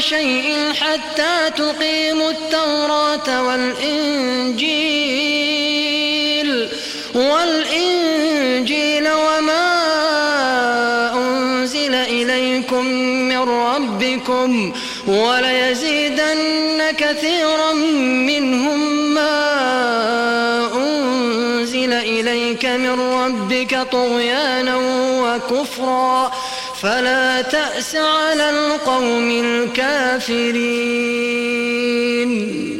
شيء حتى تقيموا التوراة والإنجيل وما أنزل إليكم من ربكم وليزيدن كثيرا منهم ما أنزل إليك من ربك طغيانا وكفرا فلا تأس على القوم الكافرين.